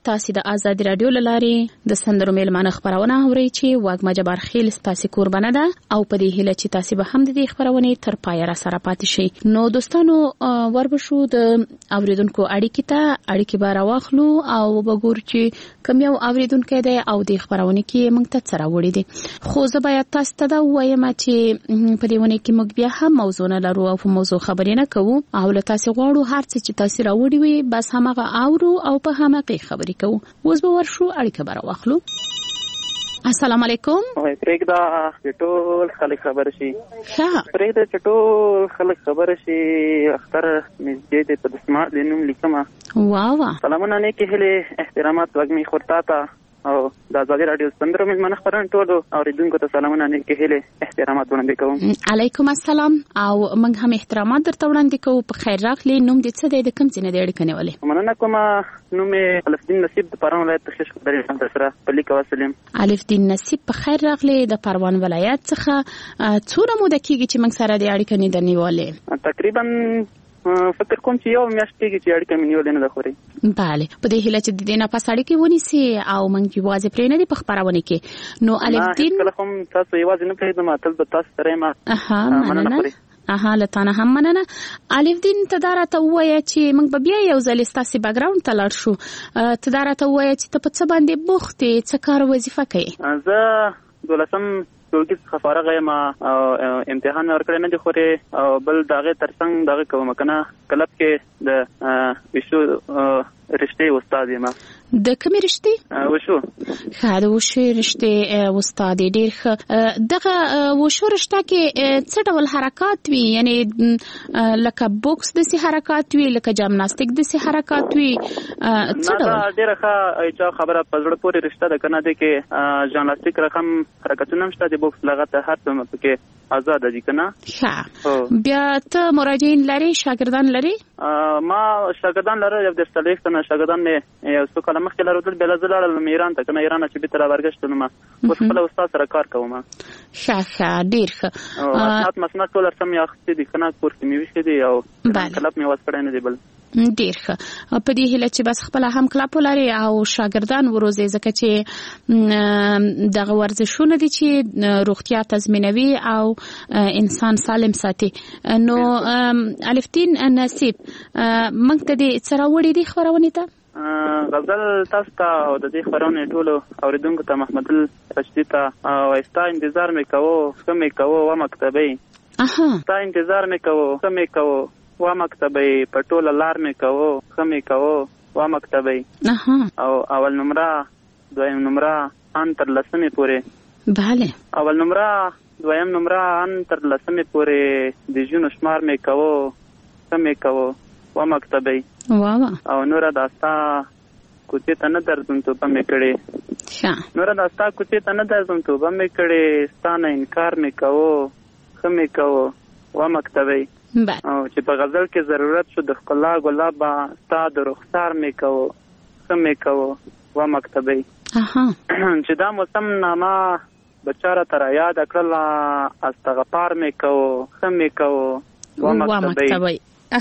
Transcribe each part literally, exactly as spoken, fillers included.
تاسو د آزاد رادیو لارې د سندرو میلمانه خبرونه اورئ چې واګما جبار خیل تاسو قربانه ده او په دې هیله چې تاسو به هم د دې خبرونه تر پای را سره پاتې شئ. نو دوستانو وربشو د اوریدونکو اړیکې ته اړیکې به راواخلو او وګورو چې کوم یو اوریدونکو دی او د خبرونه کې موږ ته سره وړي دي. خو زه باید تاسو ته دا وایم چې په دې ونه کې موږ بیا هم موضوع نه لرو او په موضوع خبرې نه کوو او له تاسو غواړو هر څه چې تاسو راوړي وي بس همغه اورو او په همغه خبرې کوو. اوس به ورشو اړیکه به راواخلو. السلام علیکم. وای پرېږده ټول خلک خبر شي. ښه پرېږده ټول خلک خبر شي. اختر مزید په دسمات د نوم لیکم. واه واه. سلامونه نیکې هیلې احترامات وګمي خورتا ته او د آزادي رادیو سندرو میلمانه خبرونه ټول اوریدونکو ته سلامونه نیکې هیلې احترامات وړاندې کوم. علیکم السلام او موږ هم احترامات درته وړاندې کوو. په خیر راغلی. نوم دې څه دی؟ د کوم ځای نه دی اړیکه نیولې؟ مننه کوم. نوم یې الفدین نصیب د پروان ولایت تخیش خبرې سره په لیک وسلم. الفدین نصیب په خیر راغلی د پروان ولایت څخه. څومره موده کېږي چې موږ سره د اړیکه نه دی نیولې؟ تقریبا فکر کوم چې یو میاشت کېږي چې اړیکه مې نیولې نه ده خوري. بله په دې هیله چې د دې نه پس اړیکې ونیسي او موږ یوازې پرې نه دي په خبرونه کې. نو الفدین کله هم تاسو یوازې نه پرېږدم تل به تاسو سره یم. اها مننه. اها لتانه هم مننه. الفدین ته دا راته ووایه چې موږ به بیا یو ځل ستاسو بیکګراوند ته لاړ شو. ته دا راته ووایه چې ته په څه باندې بوخت یې، څه کار وظیفه کوې؟ زه دولسم ټولګي څخه فارغ یم او امتحان ورکړی نه دی خوري او بل د هغې تر څنګ دغه کوم کنه کلب کې د وشو رشتې استاد یم. د کومې رشتې؟ وشو. ښه د وشو رشتې استاد ډېر ښه. دغه وشو رشته کې څه ډول حرکات وي؟ یعنې لکه بوکس داسې حرکات وي، لکه جامناستیک داسې حرکات وي، څه ډول؟ ډېره ښه چا خبره په زړه پورې رشته ده که نه. دی کې جامناستیک رقم حرکتونه هم شته، د بوکس لغته هر څه پکې ازاده دي که نه. ښه. بیا ته مراجعین لري، شاګردان لري؟ ما شاګردان لرل، یو دېرش څلوېښت تنه شاګردان مې یو څو کاله مخکې لرودل. بیا زه لاړم ایران ته که نه، ایران نه چې بېرته راورګشتلم. اوس خپله استاد سره کار کوم. ښه ښه ډېر ښه. اسناد مسناد ټول هر څه مې اخیستي دي که نه، کور کې مې ویښې دي او کلب مې واز کړی نه دی. بل ډېر ښه. په دې هیله چې بس خپله هم کلب ولري او شاګردان وروزي، ځکه چې دغه ورزشونه دي چې روغتیا تضمینوي او انسان سالم ساتي. نو الفدین نصیب موږ ته دې څه راوړي دي خپرونې ته؟ غزل تاسو ته او د دې خبرونې ټولو اوریدونکو ته محمد رشدي ته وایستا انتظار مې کوو، ښه مې کوو و مکتبۍ. ستا انتظار مې کوو، ښه مې کوو و مکتبۍ، په ټوله لار مې کوو، ښه مې کوو و مکتبۍ. او اول نمره دویم نمره ان تر لسمې پورې. بله. اول نمره دویم نمره ان تر لسمې پورې د ژوند شمار مې کوو، ښه مې کوو و مکتبۍ. واه. او نوره داستا کوڅې ته نه درځم توبه مې کړې. نوره داستا کوڅې ته نه درځم توبه مې کړې، ستا نه انکار مې کوو، ښه مې کوو و مکتبۍ. او چې په غزل کې ضرورت شو د ښکلا ګلابه، ستا د رخسار مې کوو، ښه مې کوو و مکتبۍ. چې دا موسم نامه بچاره تر یاد کړله، استغفار مې کوو، ښه مې کوو و مکتبۍ.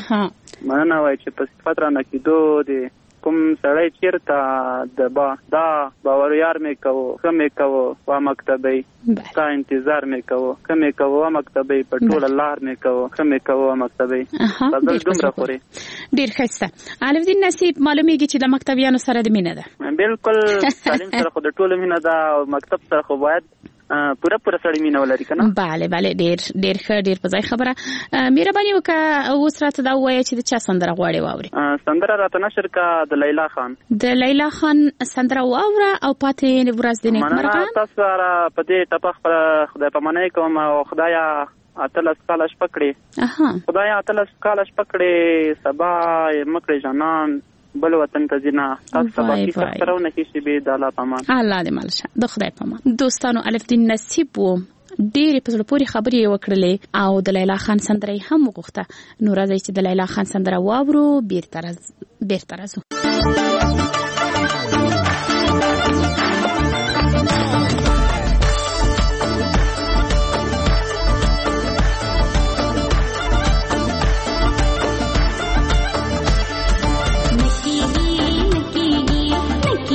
مننه وای چې په صفت را نکېدو دی کوم سړی چیرته د با دا باور یار مې کوو، ښه مې کوو و مکتبۍ. ستا انتظار مې کوو، ښه مې کوو و مکتبۍ، په ټوله لار مې کوو، ښه مې کوو و مکتبۍ. غزل دومره خوري. ډېر ښایسته. الفدین نصیب معلومیږي چې د مکتبیانو سره د مینه ده. بالکل تعلیم سره خو د ټولو مینه ده او مکتب سره خو باید پوره پوره سړی مینه ولري که نه. بله بله ډېر ډېر ښه، ډېر په ځای خبره. مهرباني وکړه اوس راته دا ووایه چې د چا سندره غواړې واورې؟ سندره راته نشر کړه د لیلا خان. د لیلا خان سندره واوره او پاتې ورځ د نیکمرغه. مننه تاسو سره په دې ټپه خپله خدای پاماني کوم او خدایه اتلس کاله شپه کړې. خدایه اتلس کاله شپه کړې، سبا یې مه کړې جانان بل وطن ته ځینه. تاسو سبا کې سخترونه کې شي به د الله پامان. الله دې مل شه، د خدای پامان. دوستانو الفدین نصیب و ډېرې په زړه پورې خبرې یې وکړلې او د لیلا خان سندره یې هم وغوښته. نو راځئ چې د لیلا خان سندره واورو، بیرته راځو. नकी नकी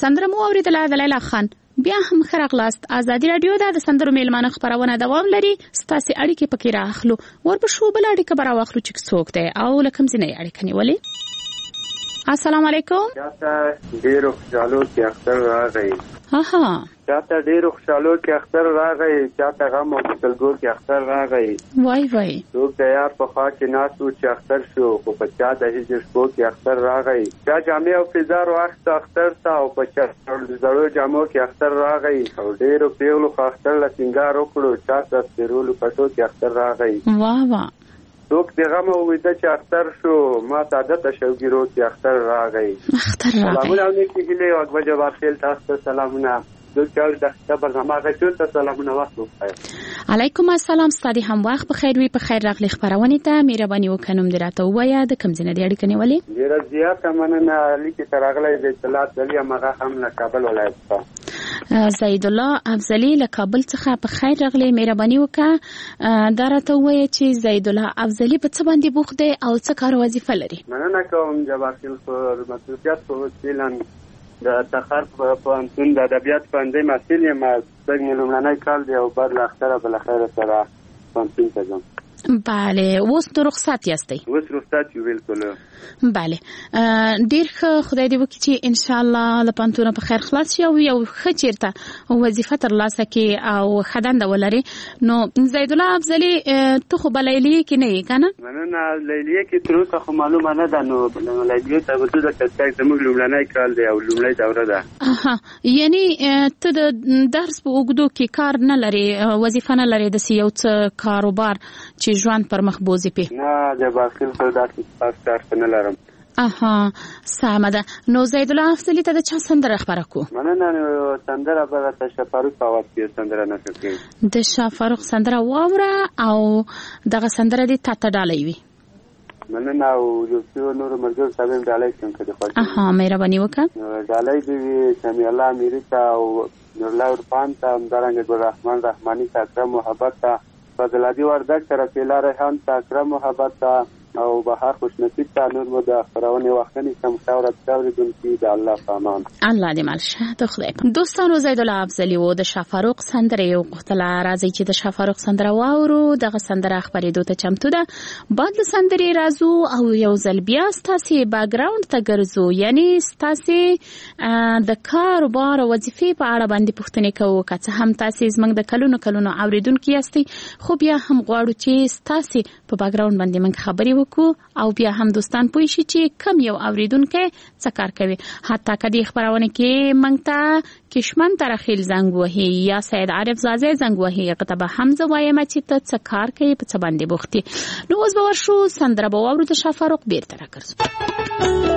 سندره مو اوریدله د لیلا خان. بیا هم خراغلاست. ازادي رادیو د سندرو میلمانه خبرونه دوام لري. ستاسو اړیکې پکې راخلو. وربشو بل اړیکه برا واخلو چې څوک دی او لکم ځنې اړیکه نیولې. السلام علیکم. چاته ډیرو خوشالو کې اختر راغی. ها چاته ډیرو خوشالو کې اختر راغی، چاته غم او تلګو کې اختر راغی. وای وای څوک د یار په خوا کې ناسو چې اختر شو، خو په چا د هجر شپو کې اختر راغی. چا جامې او فزار واخت اختر تا او په چا زړو جامو کې اختر راغی. او ډیرو پیغلو خو اختر لا سنگار وکړو، چاته سپیرولو پټو کې اختر راغی. واه واه څوک د غم او وېده چې اختر شو، ما ساده تشوګیرو کې اختر راغی. اختر راغی. سلامونه نیکی هیله او اکبر جواب خیل تاسو ته سلامونه. دوی د خبر برنامه ته سلامونه واسو. علیکم السلام. ستاسو هم وخت بخیر وي. په خیر راغلی خبرونه ته مهرباني وکړم دراته وایا د کم ځنه دی اړیکه نیولې. ډیر زیات مننه لیکي تراغلی د اطلاعات دلی مغه هم له کابل ولایت څخه. زید الله افضلی له کابل څخه په خیر راغلی. مهرباني وکړه دراته وایا چې زید الله افضلی په څه باندې بوخت دی او څه کار وظیفه لري. مننه کوم جواب خیل پر مسؤلیت په وسیلن د تخار په انتون د ادبیات باندې مسئول یم. څنګه لومړنی کال دی او بعد لا اختر بل خیر سره پنځین ته ځم. بله اوس نو رخصت یاستئ؟ اوس رخصت یو بالکل. بله ډیر ښه. خدای دې وکړي چې ان شاء الله له پانتونه په خیر خلاص شي او یو ښه چیرته وظیفه ترلاسه کړي او ښه دنده ولري. نو زید الله افضلي ته خو به لیلیې کې نه یې که نه؟ مننه لیلیې کې تر اوسه خو معلومه نه ده. نو لیلیې ته به ځو ځکه چې زموږ لومړنی کال دی او لومړۍ دوره ده. اها یعنې ته د درس په اوږدو کې کار نه لرې، وظیفه نه لرې، داسې یو څه کاروبار چې ژوند پر مخ بوزي پې؟ نه د باخیل خو داسې خاص کار څه نه لرم. اها سمه ده. نو زید الله افضلي ته د چا سندره خبره کو؟ مننه. سندره به د شفاروق په اواز کې سندره نه کوي. د شفاروق سندره واوره او دغه سندره دې تا ته ډالۍ وي. مننه. او یو څو نور مرګ صاحب ډالۍ څنګه دي خوښ؟ اها مهرباني وکړه. ډالۍ دې سمي الله اميري ته او نورلا ورپان ته همدارنګه ګل رحمان رحماني ته اکرم محبت ته فضل عادي وردک ته رفیلا ریحان ته اکرم محبت ته او بهار خوش نصیب ته نور مو د خبرونه وختنی سم خاورت اوریدونکي د الله پامان. الله دې مالشه ته خدای په. دوستانو زید الله افضلي و د شفاروق سندره یو غختله راځي چې د شفاروق سندره واورو. دغه سندره خبرېدو ته چمتو ده. بعد له سندرې راځو او یو ځل بیا ستاسو بیکګراوند ته ګرځو، یعنی ستاسو د کاروبار او وظیفې په اړه باندې پوښتنې کوو. که څه هم تاسو زموږ د کلونو کلونو اوریدونکي یاستئ، خو بیا هم غواړو چې ستاسو په بیکګراوند باندې موږ خبرې او بیا هم دوستان پوه شي چې کم یو اوریدونکي څه کار کوي. حتی که دې خبرونه کې موږ ته کشمن ترخیل زنګ وهي یا سید عارف زازی زنګ وهي، هغه به هم زه وایم چې ته څه کار کوي، په څه باندې بوخت یې. نو اوس به ورشو سندره به واورو د شفاروق بیرته راګرځو.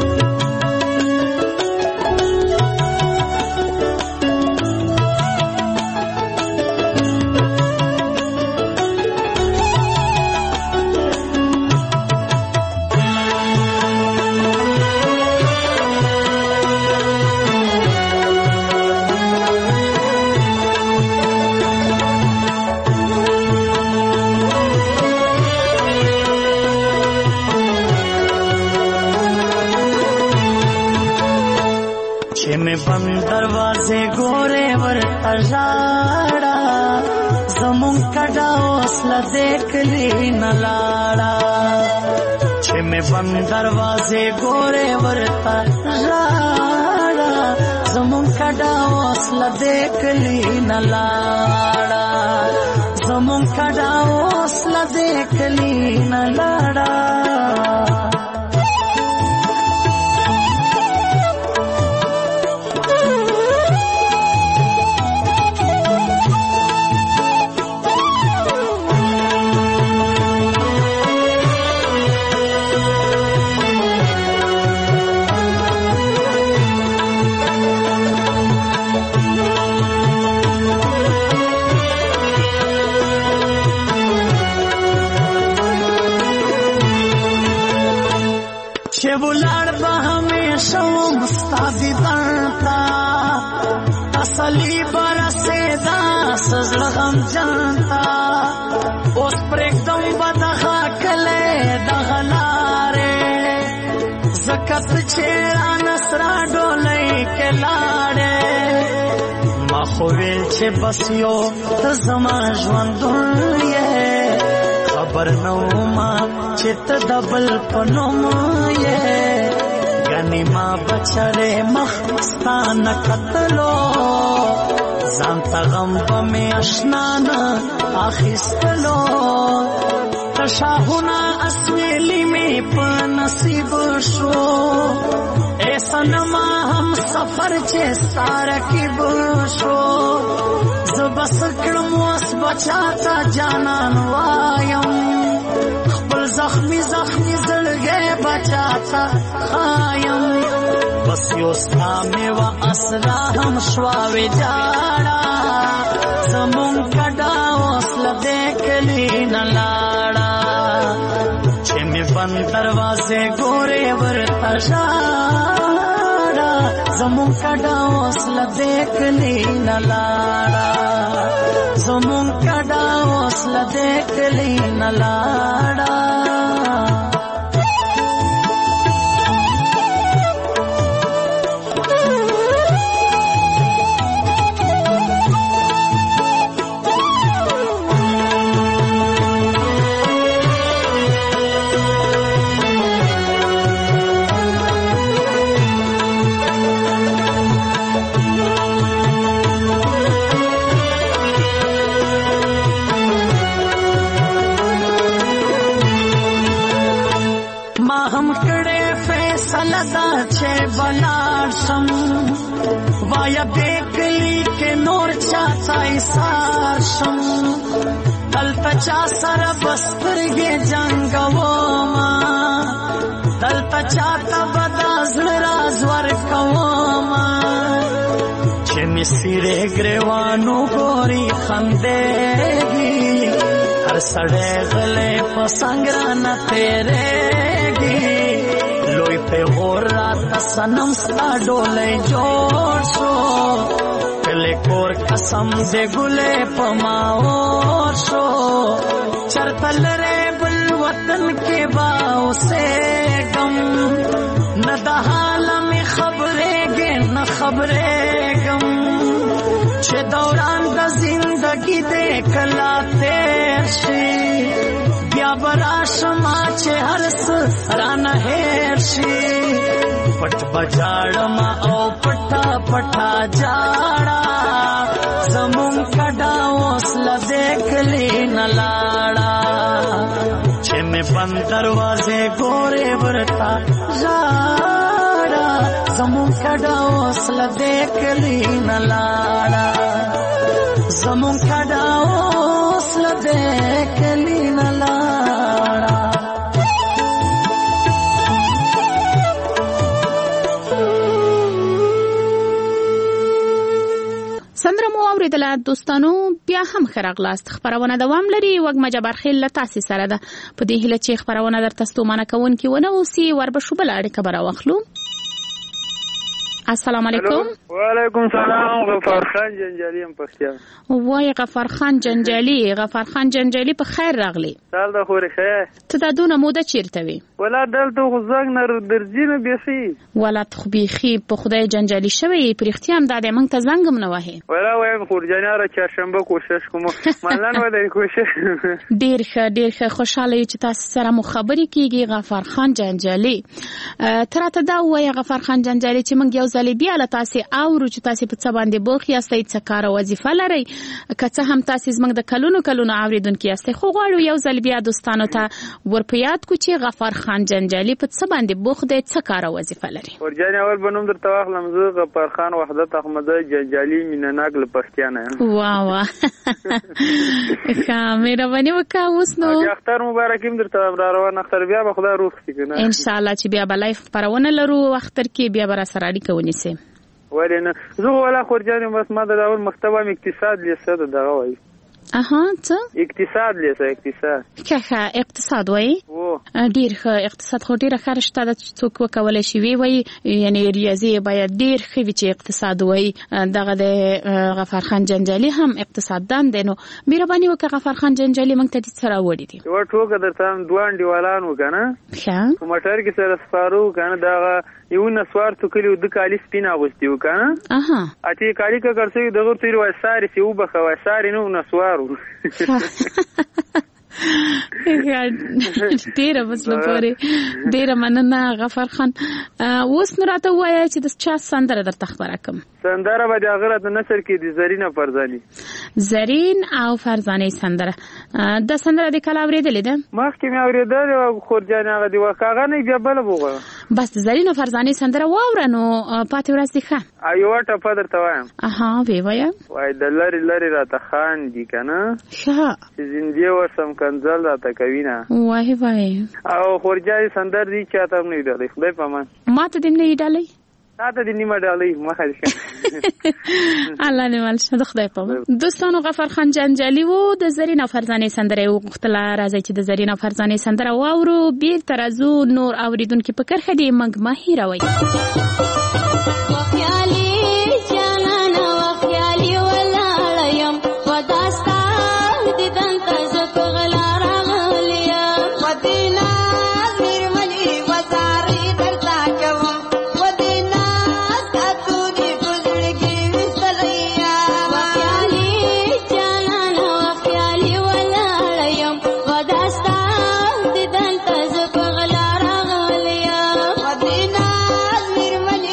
बंद दरवाजे गोरे वर अजाड़ा जमुन कड़ा ओसला देख ली न लाड़ा छे में बंद दरवाजे गोरे वर अजाड़ा जमुन कड़ा ओसला देख ली न लाड़ा जमुन कड़ा ओसला देख ली न लाड़ा बुलाड़ हमेशा मुस्तादी बनता असली बरसे दास गम जानता उस पर एकदम बदहा कले दहलारे زکت چیرا نسرا ڈولئی کے لاڑے ما خویل چه بس یو تزما ژوندون یې خبر نو ما چې ته د بل په نوم یې ګنې ما بچره مخستانه کتلو ځان ته غم به مې اشنا نه اخیستلو تشاهونه اسویلی مې په نصیب شو اے سنما هم سفر چې ساره کې بشو زبس کړم واس بچاتا جانان وایم خپل زخمی زخمی زړګې بچاتا خایم بس یو سامي وا اسرا هم شواوي جاړه زمون کډا وصل دکلی نلاړه چې می بند دروازه ګوره ورته ژاړه زمون کډا وصل دکلی نلاړه زمون کډا وصل دکلی نلاړه لدا چه بلار شم وایا بیکلی که نور چاہتا ایسار شم دلتا چا سر بسترگی جنگو ما دلتا چاہتا بدازل رازور کو ما چه مسیره گریوانو گوری خندیگی هر سڑے غلے پسنگرانا تیریگی لوی پہ غور راتا سنم ستا ڈولے جوڑ شو پلے کور قسم دے گلے پماور شو چرتل رے بل وطن کے باؤ سے گم نہ حال میں خبرے گے نہ خبرے گم چھ دوران دا زندگی دیکھ لا تیر شی بیا براشما چه هرس رانا هرشی پټ بجاړما او پټا پټا جاړا زمون کډا وصله دکلی نلاړا چې مې بند دروازه ګوره ورتا جاړا زمون کډا وصله دکلی نلاړا زمون کډا وصله دکلی نلاړا سندره مو اوریدله دوستانو بیا هم خراغلاست خبرونه دوام لري وګما جبر خیل تاسو سره ده په دې هله چې خبرونه درته ستومانه کوونکی ونه اوسي وربشو بل اړیکه برا واخلو السلام علیکم وعلیکم السلام غفار خان جنجالی هم پښتیا وای غفار خان جنجالی غفار خان جنجالی په خیر راغلی سال د خوري خیر ته دا دونه موده چیرته وي ولا دلته خو زنګ نر درځینه بيخي ولا خو بيخي په خدای جنجالی شوی پر اختیام د دې مونږ ته زنګم نه وهي ولا وایم خورجاناره چهارشنبه کوشش کوم مالان ولې کوشش ډیر ښه ډیر ښه خوشاله چې تاسو سره مو خبرې کیږي غفار خان جنجالی تراته دا وای غفار خان جنجالی چې مونږ یو ځل بیا له تاسو اورو چې تاسو په څه باندې بوخ یاستئ څه کار وظیفه لرئ که څه هم تاسو زموږ د کلونو کلونو اوریدونکو یاستئ خو غواړو یو ځل بیا دوستانو ته ورپیاد کو چې غفار خان جنجالی په څه باندې بوخ دی څه کار وظیفه لري ورجان اول بنوم درته واخلم زه غفار خان وحدت احمد جنجالی مینناک له پښتیانه واه واه ښه مهرباني وکړه اوس نو اختر مبارکیم درته روان اختر بیا به خدای روغ کړي کنه ان شاء الله چې بیا به لایف پرونه لرو اختر کې بیا به سره اړیکه ونیسي ولینه زه ولا خورجان بس ما د اول مکتبه اقتصاد لیسه دغه وای اها څه اقتصاد لیسه اقتصاد کښه اقتصاد وای او ډیر ښه اقتصاد خو ډیره ښه رشته ده چې څوک وکولای شي وی وای یعنی ریاضي باید ډیر ښه وي چې اقتصاد وای دغه د غفار خان جنجالي هم اقتصاددان دی نو مهرباني وکړه غفار خان جنجالي موږ ته دې سره وړي دي یو ټوکه درته دوه انډیوالان وکنه ښه په موټر کې سره سپارو کنه دغه یو نسوار تو کلی د کالی سپین اغوستي وکنه اها اته کالی کا کرسي دغه تیر وای ساري سی وبخه وای ساري نو نسوارو ډیره مسله پورې ډیره مننه غفار خان. اوس نو راته وایي چې د چا سندره درته خبره کوم. سندره به د هغه د نثر کې د زرین او فرزاني زرین او فرزاني سندره د سندره د کله اورېدلې ده مخکې مې اورېدل او خورجان هغه دی واقعا نه بیا بل بوغه بس د زرین او فرزاني سندره واوره نو پاتې ورځ دی ښه ایو ټپه درته وایم. اها وی وایم وای د لری لری راته خان دی کنه ښه چې زندګي ورسم کنزل راته کوي نه وای وای او خورجان سندر دی چاته نه دی خدای پامان ماته دې نه ډالۍ تاسو دې نیمه ډالۍ مخه دې الله دې مال شه خدای پامان. دوستانو غفار خان جنجالي وو د زرین او فرزاني سندره وغوښتله راځي چې د زرین او فرزاني سندره واورو بیرته راځو نور اوریدونکو په کرښه دې موږ ما هیروي. Madina,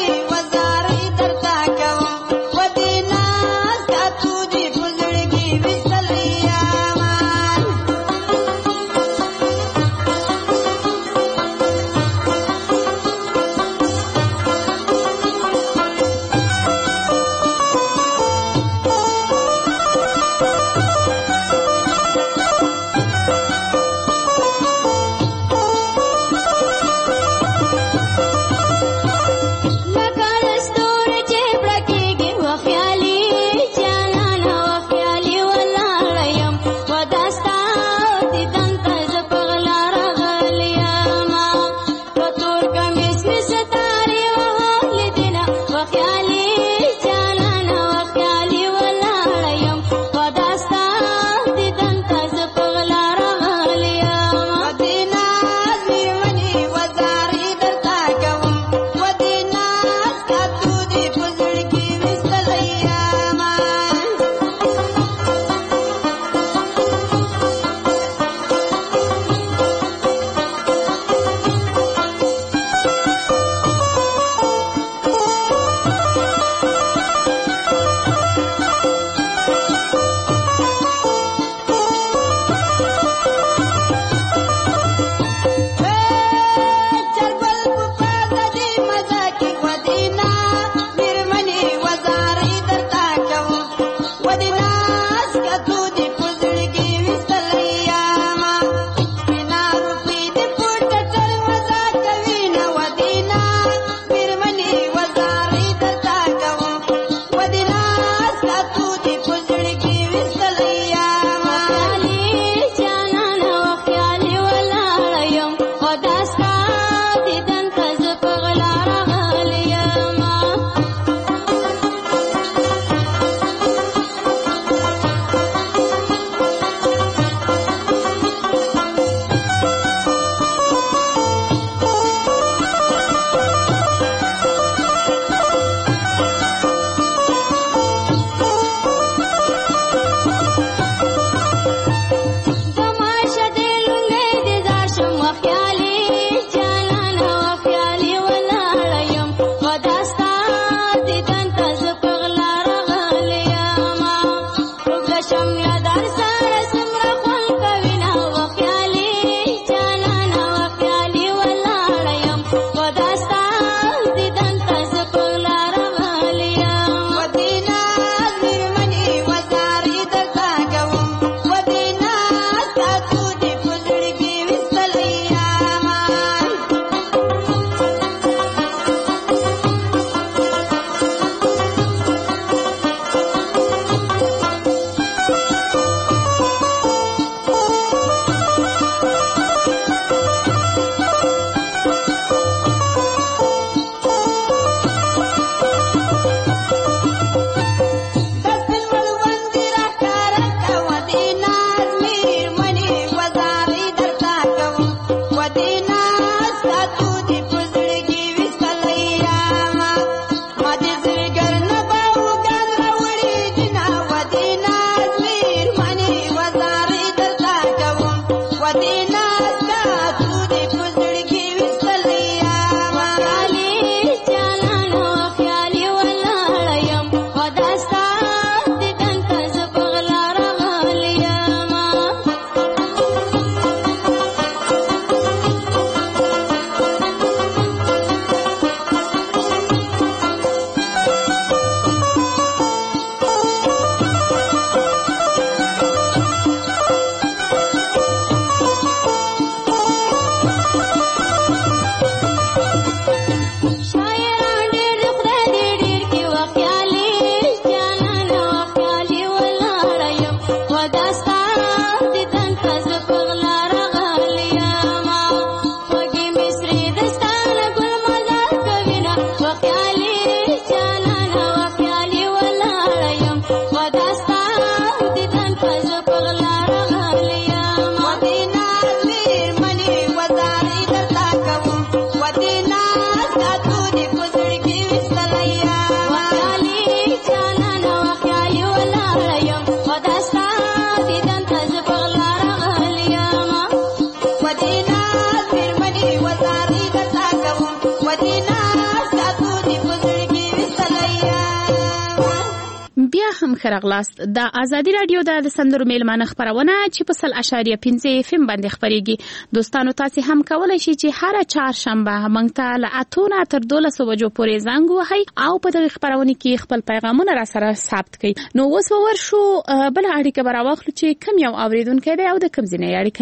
خرغلاست د ازادي رادیو د سندرو میلمانه خبرونه چې په سل اشاریه پنځه اف ام باندې خبريږي. دوستانو تاسو هم کولای شئ چې هر چهارشنبه موږ ته له اتونه تر دولس بجو پورې زنګ وهئ او په دغه خبرونه کې خپل پیغامونه را سره ثبت کړئ. نو اوس ورشو بل اړیکه براوخلو چې کوم یو اوریدونکو دی او د کوم ځای اړیکه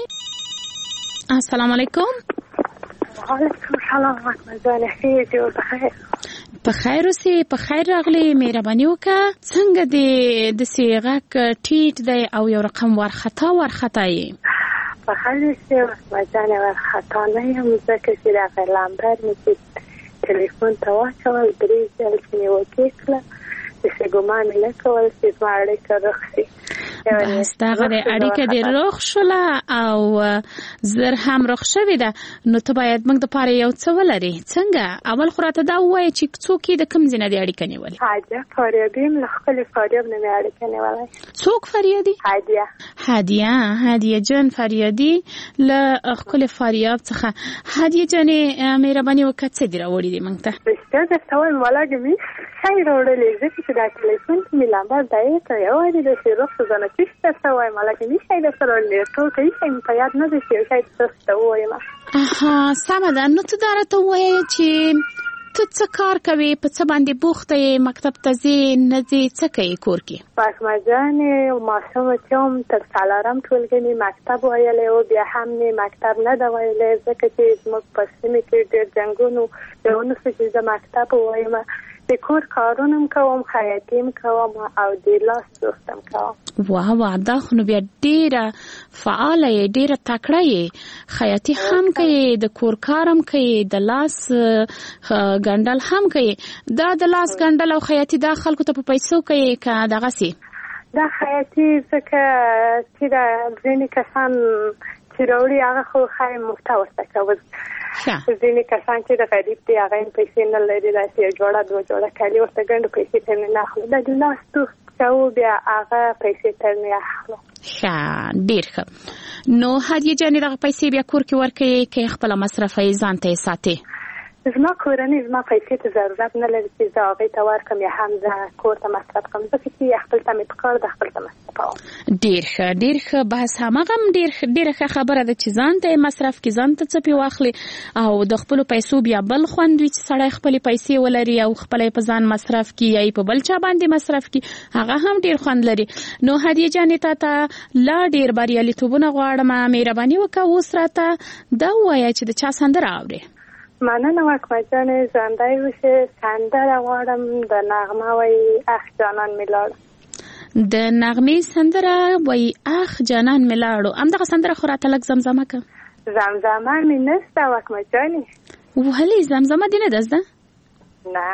نیولې. السلام علیکم. وعلیکم السلام ورحمت الله وبرکاته. بخیر. په خیر اوسې. په خیر راغلی. مهرباني وکړه. څنګه دې د سیغه ټیټ دی او یو رقم ورخطا ورخطا یې؟ په خیر اوسې. مزانه ورخطا نه یم ځکه چې دا لامبر مې ټلیفون ته واچول درې ځل چې مې وکړه چې ګمان نه کول چې ما اړیکه رخصي. بس دغه اړیکه دې روغ شوله او زر هم روغ شوې ده. نو ته باید موږ د پاره یو څه ولري. څنګه اول خو راته دا ووایه چې څوک د کوم ځای نه دې اړیکه نیولې؟ هادیه فاریابي له خپل فاریاب نه مې اړیکه نیولې. څوک فاریابي؟ هادیه. هادیه هادیه جان فاریابي له خپل فاریاب څخه. هادیه جانې مهرباني وکړه څه دې راوړي دي موږ ته؟ رښتیا درته وایم ولاګې مې ښایي راوړلې ځکه چې دا ټلیفون کې مې لامبر دی ته یوازې داسې روغ شو زه چی درته وایم ولاګې مې ښایي درته راوړلې ټول که هېڅ مې په یاد نه دی چې ښایي تاسو ته ووایم. اها سمه ده. نو ته دا راته ووایې چې ته څه کار کوې، په څه باندې بوخته یې، مکتب ته ځې نه ځې، څه کوې کور کې؟ فاطمه جانې ماشومه چې هم تر څلورم ټولګي مې مکتب ویلی و، بیا هم مې مکتب نه ده ویلی ځکه چې زموږ په سیمې کې ډېر جنګونه بیا ونه شو چې زه مکتب ووایم. د کور کارونه هم کوم، خیاطي هم کوم او د لاس دوستم کوم. واه واه دا خو نو بیا ډېره فعاله یې، ډېره تکړه یې. خیاطي هم کوي، د کور کار هم کوي، د لاس ګنډل هم کوي. دا د لاس ګنډل او خیاطي دا خلکو ته په پیسو کوي که دغسې؟ دا خیاطي ځکه چې دا ځینې کسان چې راوړي هغه خو ښایي مفته ورته کوي. ځینې کسان چې د غریب دي هغه یې پیسې نه لري، داسې یو جوړه دوه جوړه کالي ورته ګنډو پیسې ترې نه اخلو. دا د لاس دوست کوو بیا هغه پیسې ترې اخلو. ښه ډېر ښه. نو هادیه جانې دغه پیسې بیا کور کې ورکوې که یې خپله مصرفوي ځان ته یې ساتې؟ زما کورنۍ زما پیسې ته ضرورت نه لري چې زه هغې ته ورکړم یا هم زه کور ته مصرف کړم، ځکه چې خپل ته مې پکار ده خپل ته مصرفوم. ډېر ښه ډېر ښه. بحث هماغه هم ډېره ښه خبره ده چې ځان ته یې مصرف کړي، ځان ته څه پې واخلي او د خپلو پیسو بیا بل خوند وي چې سړی خپلې پیسې ولري او خپله یې په ځان مصرف کړي یا یې په بل چا باندې مصرف کړي، هغه هم ډېر خوند لري. نو هادیه جانې تا ته لا ډېر بریالیتوبونه غواړم. مهرباني وکړه اوس راته دا ووایه چې د چا سندره اورې؟ مننه وکمه جانې ژوندی اوسې. سندره غواړم د نغمه وایي اخ جانان مې لاړو. د نغمې سندره وایي اخ جانان مې لاړو. همدغه سندره خو راته لږ زمزمه کړه. زمزمه مې نشته وکمه جانې. ولې زمزمه دې نه ده زده؟ نه.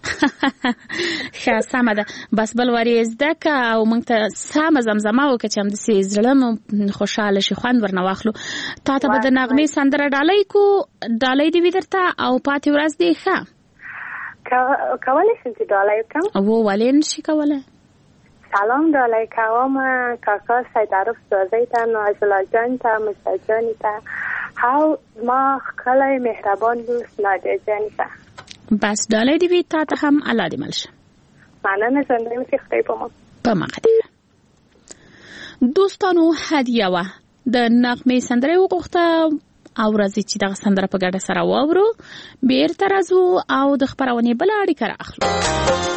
ښه سمه ده. بس بل وار یې زده که او موږ ته سمه زمزمه وکړه چې همداسې زړه مو خوشحاله شي، خوند ورنه واخلو. تا ته به د نغمې سندره ډالۍ کو، ډالۍ دې وي درته او پاتې ورځ دې ښه. کولی شم چې ډالۍ وکړم؟ و ولې نه شي کولی؟ سلام ډالۍ کوم کاکا سیدعرف سوزی ته، نازله جان ته، مصطفی جانې ته او ما ښکلی مهربان دوست نادیه جانې ته. بس ډالۍ دې وي تا ته هم. الله دې مل شه. مننه. ژوندی اوسې. خدای په ما په ما قدر. دوستانو هدیه وه د نغمې سندره یې وغوښته او راځي چې دغه سندره په ګډه سره واورو. بیرته راځو او د خپرونې بله اړیکه را اخلو.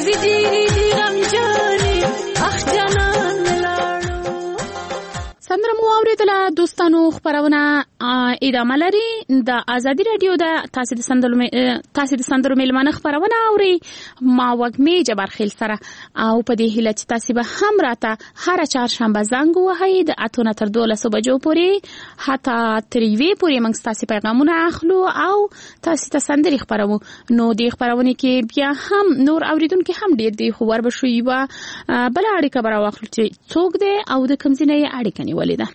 ډېری ډېری دی غم جانې اخ جانان سندره مو اوریدله دوستانو. خبرونه ادامه لري. د ازادي رادیو د تاسو د سندرو تاسو د سندرو ملمنه خبرونه اوري ما وګمې جبار خیل سره او په دې هیله چې تاسو به هم راته هر چهارشنبه زنګ وهئ د اتونه تر دولسو بجو پورې حتی تر یوې پورې موږ تاسو پیغامونه اخلو او تاسو ته سندري خبرو. نو دې خبرونه کې بیا هم نور اوریدونکو هم ډیر دی خو ور بشوي وا بل اړیکه برا واخلو چې څوک دی او د کوم ځای اړیکه نیولې ده.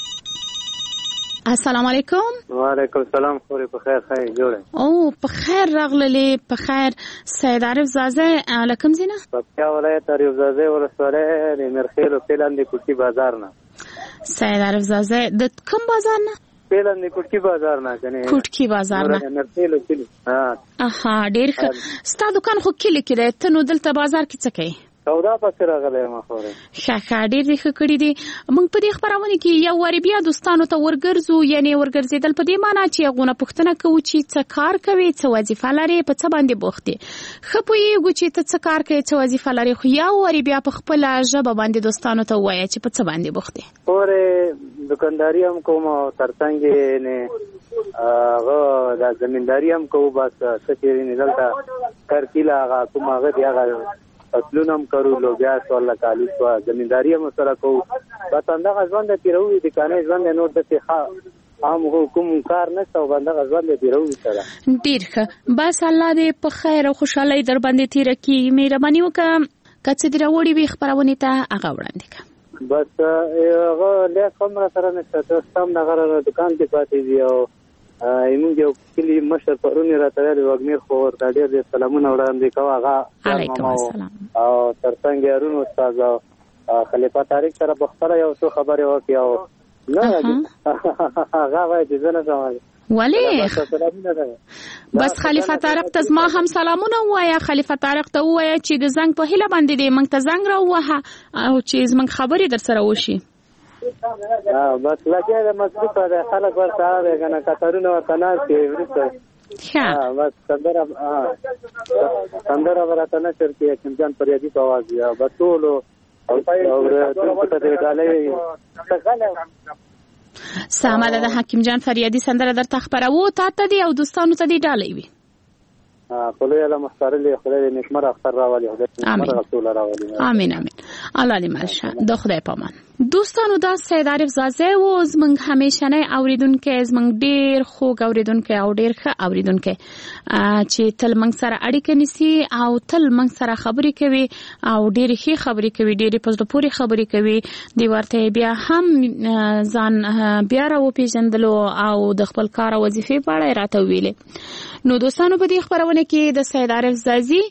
السلام علیکم. وعلیکم السلام. خوري په خیر خیر جوړه او په خیر راغللې په خیر. سید عارف زازه لکم زینه پکتیا ولایت عارف زازه ولسوالۍ د مرخیل او پیلاندې کوټي بازار نه. سید عارف زازه د کوم بازار نه؟ پیلاندې کوټي بازار نه کنه کوټي بازار نه مرخیل او پیل. ها اها ډیر ښه. ستا دکان خو کلی کې دی ته نو دلته بازار کې څه کوي؟ سودا پسې راغلی ما خوره ښه ډېر دې ښه کړي دي. موږ په دې خبرونه کې یو واري بیا دوستانو ته ورګرځو یعنی ورګرځېدل په دې معنی چې هغونه پوښتنه کوو چې څه کار کوي څه وظیفه لري په څه باندې بوخت دي. ښه پوهېږو چې ته څه کار کوي څه وظیفه لري خو یو واري بیا په خپله ژبه باندې دوستانو ته ووایه چې په څه باندې بوخت دي. خورې دکانداري هم کوم او ترڅنګ نه هغه د زمینداري هم کوو. بس څه چېرې نه دلته کرکیله هغه کوم هغه دی هغه فصلونه هم کرو لوبیا سوال کالی سو زمینداری هم سره کو بس اندغه ژوند ته روي د کانه ژوند نور د ښه عام حکم کار نه څو باندې ژوند ته روي سره ډیر ښه. بس الله دې په خیر او خوشحالي در باندې تیر کی مهرباني وکړه. کڅ دې راوړي وي خبرونه ته هغه وړاندې کړه. بس هغه له کوم سره نشته تاسو هم دغه دکان کې پاتې دی او ایمون یو کلی مشر پرونی راته ویل وګمیر خو ورته ډېر دې سلامونه وړاندې کوه. هغه علیکم السلام او ترڅنګ یارونو استاد خلیفہ طارق سره په خبره یو څه خبره وکي او نه هغه وایي چې زنه سمه ولی بس خلیفہ طارق ته ما هم سلامونه وایا. خلیفہ طارق ته وایا چې د زنګ په هله باندې دې موږ ته زنګ راووهه او چې موږ خبرې در سره وشي. بس لکه د مسجد په خلک ورته راغی کنه کترونه وکنه چې ورته ها بس سندره سندره ورته نه چرته کوم ځان پریادي په आवाज یا بتولو او ټول څه ته ډالې سامه د حکیم جان فریادي سندره در تخبرو تا ته دی او دوستانو ته دی ډالې وي. خدای الله مختار له خدای نعمت اختر راولي خدای نعمت رسول راولي. امين امين. الله دې مالشه د خدای پامان. دوستانو دا سید عارف زازه و زمنګ همیشه نه اوریدونکو زمنګ ډیر خوږ اوریدونکو او ډیر ښه اوریدونکو چې تل منګ سره اړیکه نیسي او تل منګ سره خبرې کوي او ډیر ښه خبرې کوي ډیر په زړه پورې خبرې کوي. دی ورته بیا هم ځان بیا راو پیژندلو او د خپل کار او وظیفې په اړه راته ویلې. نو دوستانو په دې خبرونه کې د سید عارف زازي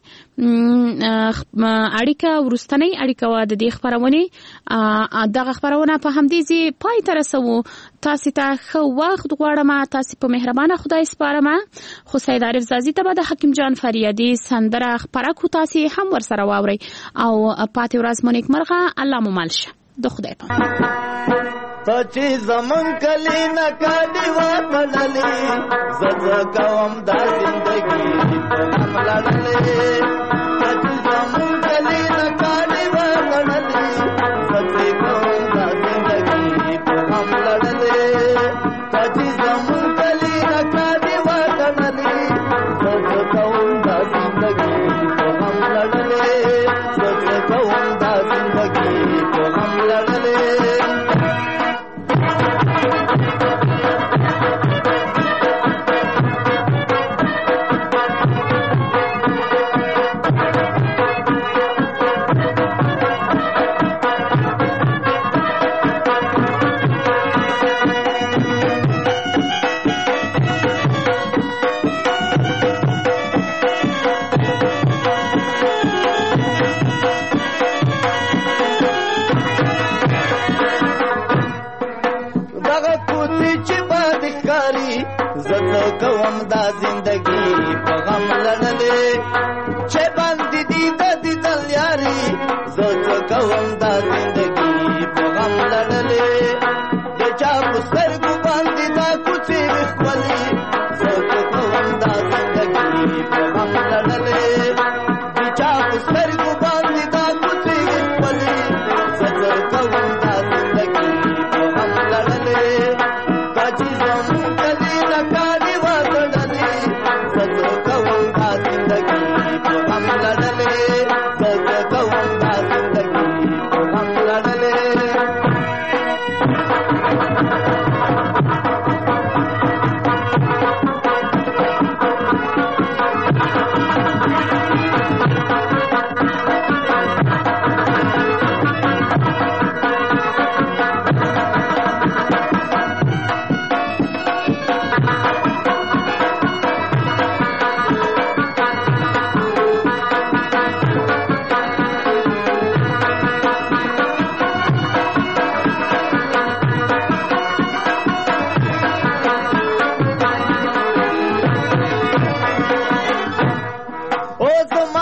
اړیکه ورستنی اړیکه و د دې خبرونه دغه خبرونه په همدې ځای پای ته رسو. تاسو ته خو وخت غواړم تاسو په مهربانه خدای سپارم. خو سید عارف زازي ته د حکیم جان فریادي سندره خبره کو تاسو هم ور سره واوري او پاتې ورځ مونږ مرغه الله مو مالشه د خدای په سچې زمون کلی نه کډي وټللې زړه کوم د زندګي په ملړلې سچې زمون کلی نه کډي وټللې زړه کوم د زندګي په ملړلې سچې زمون کلی نه کډي وټللې زړه کوم د زندګي په ملړلې زړه کوم د زندګي په ملړلې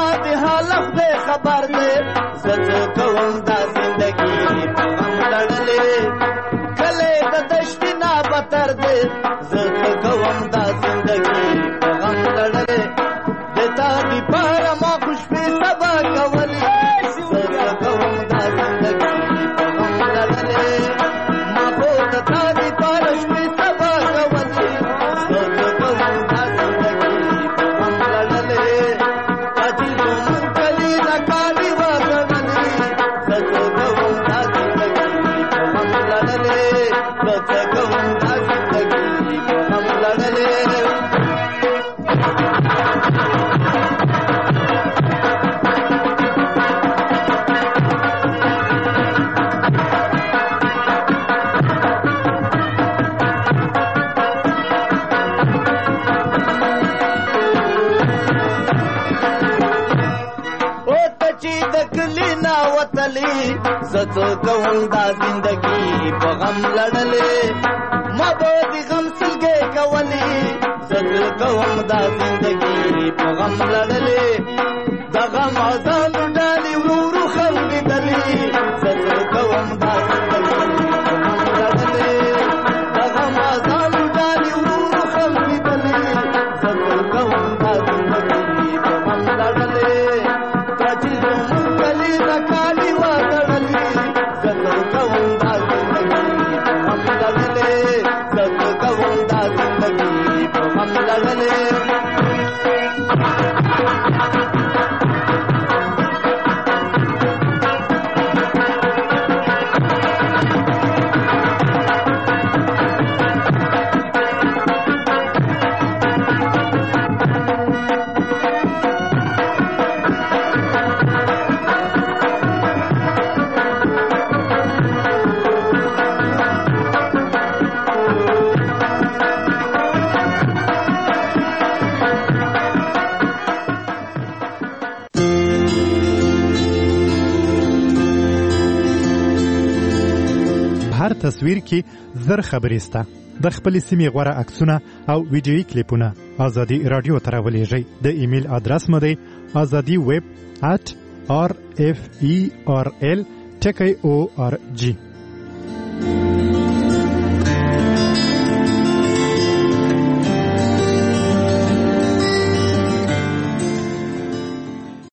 د حال خدای خبر دی زه کوم دا زندگی په غم لړلې کله د دشتي نه بتر دی زه کوم دا زندگی په غم لړلې د تا دی پر ما خوش په سبا کولی زه کوم دا زندگی په غم لړلې ما خو د تا دی پر شپې سبا کولی زه کوم دا زندگی په غم لړلې اجي کوم کلی دا کالی وګړلې زه کوم دا زندگی په غم لړلې زه کوم دا زندگی په غم لړلې زه کوم دا زندگی په غم لړلې ما به د غم سلګې کولې زه کوم دا زندگی په غم لړلې د غم اذان ډالې ورو ورو خندېدلې زه کوم دا زندگی په غم لړلې د غم اذان ډالې ورو ورو خندېدلې زه کوم دا زندگی په غم لړلې چې زموږ کلي د کالي وتړلې زه کوم دا زندگی په غم لړلې زه کوم دا زندگی په غم لړلې تصویر کې زر خبرې سته د خپل سیمې غوړه عکسونه او ویډیوي کلیپونه ازادي رادیو ته راولېږئ د ایمیل ادرس مو دی ازادي ویب at r f e r l ټکی او ار جی